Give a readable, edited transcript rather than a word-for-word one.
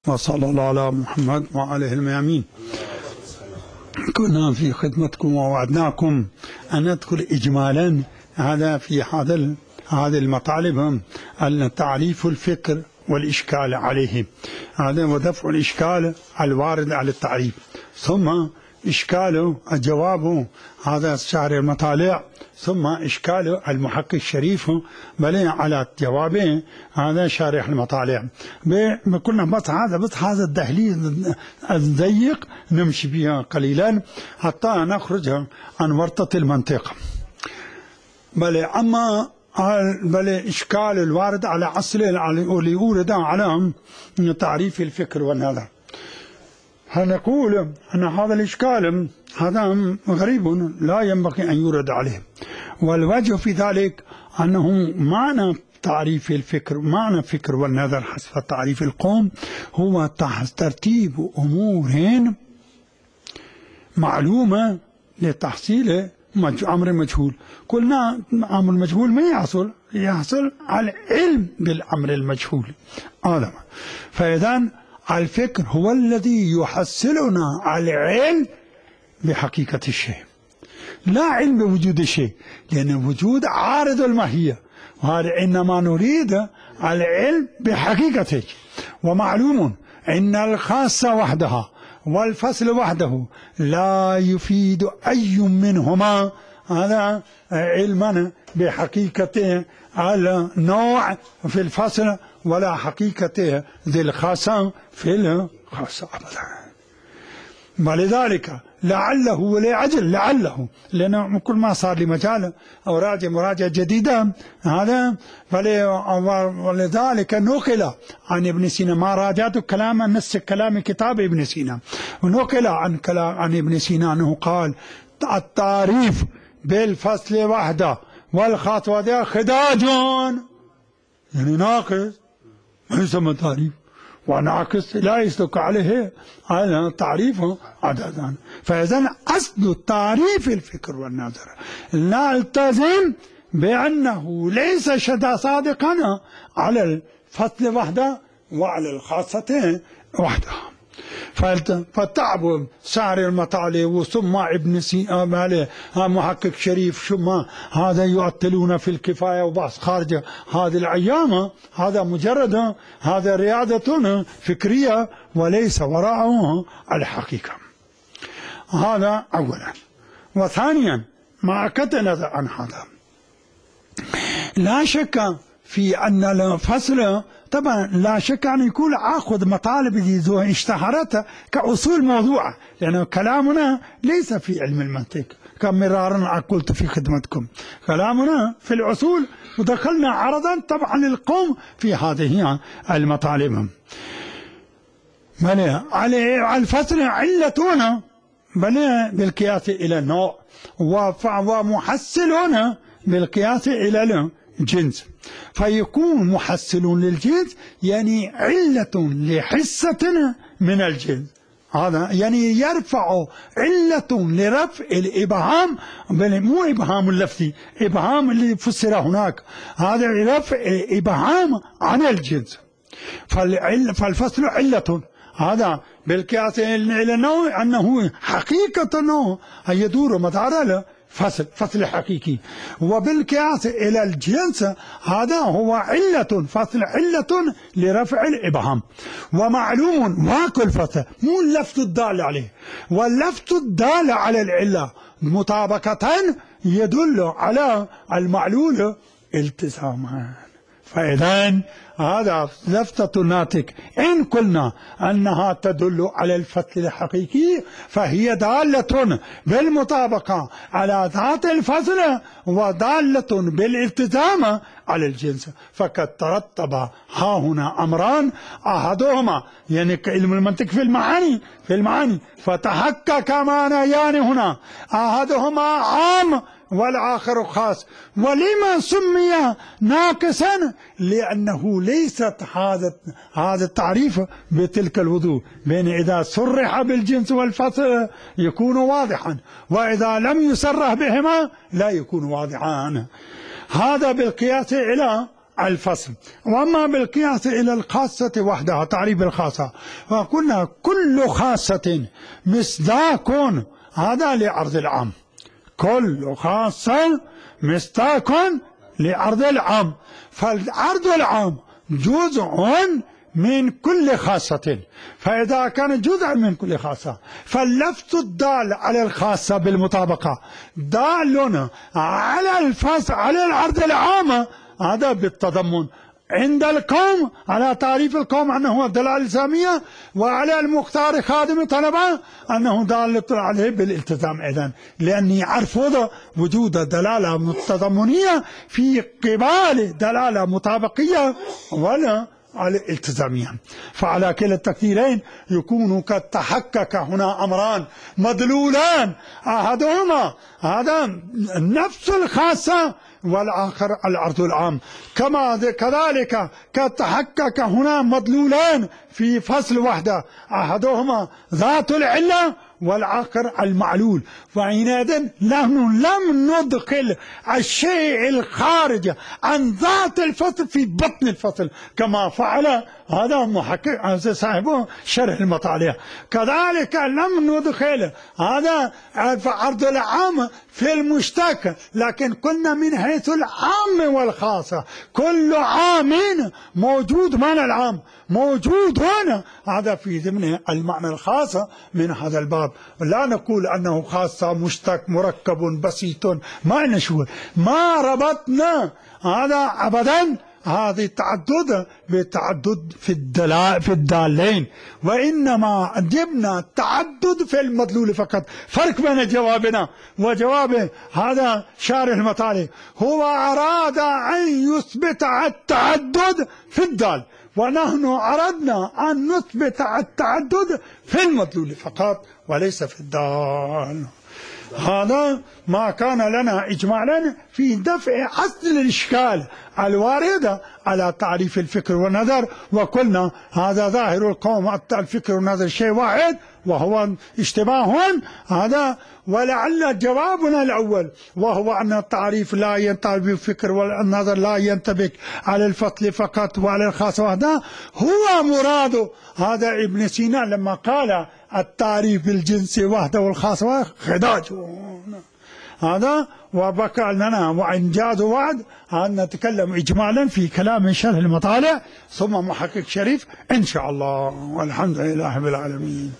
وصلى الله على محمد وعلى الميامين. كنا في خدمتكم ووعدناكم أن ندخل إجمالا هذا في هذه المطالب تعريف الفكر والإشكال عليه، هذا ودفع الإشكال الوارد على التعريف، ثم إشكاله جوابه هذا شارح المطالع، ثم إشكال المحقق الشريف بل على جوابه هذا شارح المطالع. كنا بس هذا الدهليز الضيق نمشي بها قليلا حتى نخرج عن ورطة المنطق. بل إشكال الوارد على أصل اللي يورد على تعريف الفكر والنظر. هنقول أن هذا الإشكال هذا غريب لا ينبغي أن يورد عليه، والوجه في ذلك أنه معنى تعريف الفكر، معنى الفكر والنظر حسب تعريف القوم هو ترتيب أمور معلومة لتحصيل أمر مجهول. قلنا أمر مجهول ما يحصل على العلم بالأمر المجهول هذا. فإذا الفكر هو الذي يحصلنا على العلم بحقيقة الشيء، لا علم بوجود الشيء، لأن الوجود عارض الماهية، وهذا إنما نريد العلم بحقيقته. ومعلوم أن الخاصة وحدها والفصل وحده لا يفيد أي منهما هذا علما بحقيقة النوع في الفصل ولا حقيقة ذي الخاصة في الخاصة أبدا. ولذلك لعله ولعجل لعله، لأنه كل ما صار لي مجال أو مراجعة جديدة هذا، ولذلك نقل عن ابن سينا ما راجعت كلام نص كلام كتاب ابن سينا، ونقل عن ابن سينا أنه قال التعريف بالفصل وحده والخاص وحده خداج، يعني ناقص ما يسمى تعريف، وناقص لا يصدق عليه على تعريفه عددا. فإذا أصل تعريف الفكر والنظر نلتزم بأنه ليس صادقا على الفصل وحده وعلى الخاصة وحده. فتعب سعر المطالب ثم ابن سينا محقق شريف ثم هذا يعطلون في الكفاية وبحث خارج هذه الأيام، هذا مجرد هذا رياضة فكرية وليس وراءه الحقيقة. هذا أولا. وثانيا ما أكدنا عن هذا لا شك في أن الفصل طبعا لا شك أن يكون أخذ مطالب ذي اشتهرت كأصول موضوعة، لأن كلامنا ليس في علم المنطق كما مرارا قلت في خدمتكم، كلامنا في الأصول، ودخلنا عرضا طبعا للقوم في هذه المطالب. على الفصل علتنا بل بالقياس إلى النوع، ومحصلون بالقياس إلى الجنس، فيكون محصل للجنس يعني علة لحصة من الجنس، هذا يعني يرفع علة لرفع الإبهام، بل مو إبهام اللفظي، إبهام اللي فسر هناك، هذا رفع إبهام عن الجنس. فالفصل علة هذا بالقياس إلى النوع أنه حقيقة أنه يدور مدار فصل حقيقي، وبالقياس إلى الجنس هذا هو علة، فصل علة لرفع الإبهام. ومعلوم واقع الفصل مو اللفظ الدال عليه، واللفظ الدال على العلة مطابقة يدل على المعلول التزاما. فإذا هذا لفتة الناطق إن قلنا أنها تدل على الفصل الحقيقي فهي دالة بالمطابقة على ذات الفصل ودالة بالالتزام على الجنس. فقد ترتب ها هنا أمران، أحدهما يعني علم المنطق في المعاني فتحقق معنيان هنا، أحدهما عام والآخر خاص. ولما سمي ناقصا؟ لأنه ليست هذا التعريف بتلك الوضوح، بين إذا صرح بالجنس والفصل يكون واضحا، وإذا لم يصرح بهما لا يكون واضحا. هذا بالقياس إلى الفصل. وأما بالقياس إلى الخاصة وحدها، تعريف الخاصة، فقلنا كل خاصة مصداق هذا لعرض العام، كل خاصة مصداق لعرض العام، فالعرض العام جزء من كل خاصة، فإذا كان جزءا من كل خاصة فاللفظ الدال على الخاصة بالمطابقة دال على العرض العام، هذا بالتضمن. عند القوم على تعريف القوم أنه هو الدلالة الإلزامية، وعلى المختار خادم طلبة أنه دالة عليه بالالتزام أيضا، لأني أرفض وجود دلالة تضمنية في قبال دلالة مطابقية ولا على الالتزامية. فعلى كلا التقديرين يكون قد تحقق هنا أمران مدلولان، أحدهما هذا نفس الخاصة والآخر العرض العام، كذلك قد تحقق هنا مدلولان في فصل وحده، أحدهما ذات العلة والآخر المعلول. وحينئذ نحن لم ندخل الشيء الخارج عن ذات الفصل في بطن الفصل كما فعل هذا محقق صاحبه شرح المطالع. كذلك لم ندخل هذا عرض العام في المشتق، لكن كنا من حيث العام والخاصة، كل عام موجود معنى العام موجود هنا، هذا في ضمن المعنى الخاص من هذا الباب. لا نقول أنه خاصة مشتق مركب بسيط، ما نشوف، ما ربطنا هذا أبدا هذا التعدد بالتعدد في الدالين، وإنما جبنا التعدد في المدلول فقط. فرق بين جوابنا وجواب هذا شارح المطالب، هو أراد أن يثبت التعدد في الدال، ونحن أردنا أن نثبت التعدد في المدلول فقط وليس في الدال. هذا ما كان لنا إجمالا في دفع أصل الإشكال الواردة على تعريف الفكر والنظر. وقلنا هذا ظاهر القوم الفكر والنظر شيء واحد وهو اشتباه هذا، ولعل جوابنا الأول وهو أن التعريف لا ينطبق بالفكر والنظر، لا ينطبق على الفصل فقط وعلى الخاص وحده، هو مراد هذا ابن سينا لما قال التعريف بالجنس وحده والخاص خداج هذا. وبقى لنا وإنجاز وعد أن نتكلم إجمالا في كلام شرح المطالع ثم محقق شريف إن شاء الله، والحمد لله رب العالمين.